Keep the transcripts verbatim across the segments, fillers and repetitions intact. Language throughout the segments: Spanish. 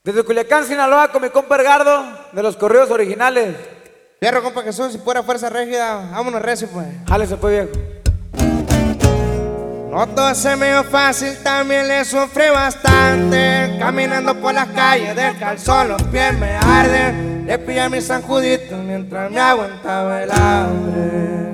Desde Culiacán, Sinaloa, con mi compa Edgardo, de los corridos originales. Fierro, compa Jesús, si pura fuerza rígida, vámonos recio, pues. Jálese, pues, viejo. No todo se me dio fácil, también le sufrí bastante. Caminando por las calles del calzón, los pies me arden. Le pillé a mi San Judito mientras me aguantaba el hambre.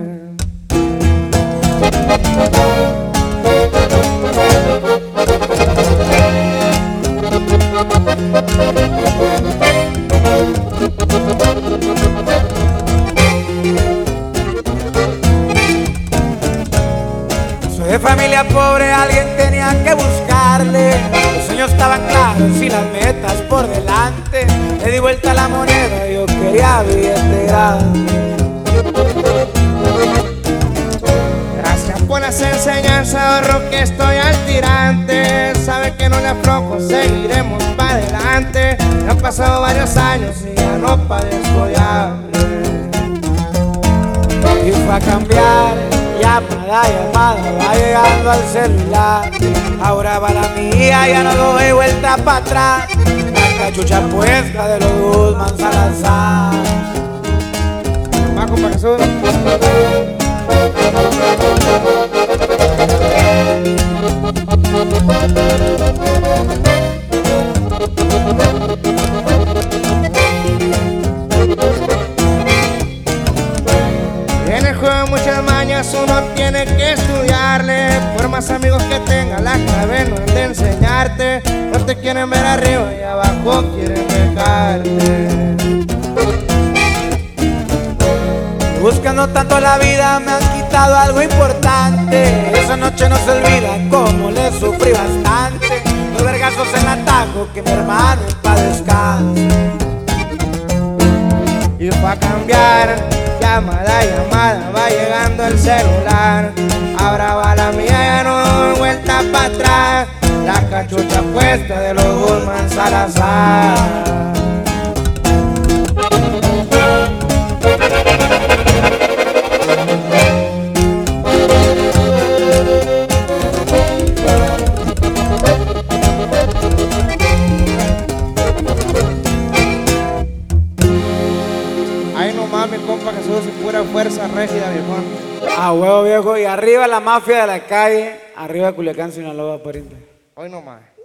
Soy de familia pobre, alguien tenía que buscarle. Los sueños estaban claros y las metas por delante. Le di vuelta a la moneda, yo quería billete grande. Gracias por las enseñanzas, ahorro que estoy al tirante. Sabe que no le aflojo, seguiremos para adelante. Ya han pasado varios años y ya no padezco de hambre. Y fue a cambiar, llamada, llamada, va llegando al celular. Ahora va la mía, ya no doy vuelta para atrás. La cachucha puesta de los Guzmán Salazar. Más, compa Jesús. En el juego muchas mañas, uno tiene que estudiarle. Por más amigos que tenga, la clave no es de enseñarte. No te quieren ver arriba y abajo quieren dejarte. Buscando tanto la vida me han quitado algo importante. Esa noche no se olvida cómo le sufrí bastante. Los vergazos en atajo que mi hermano padezca. Y pa' cambiar, llamada, llamada, va llegando el celular. Ahora va la mía, ya no doy vuelta para atrás. La cachucha puesta de los Guzmán Salazar. Ahí nomás, mi compa Jesús, y pura fuerza rígida, viejón. A huevo, viejo. Y arriba la mafia de la calle, arriba Culiacán, Sinaloa, pariente. Hoy nomás.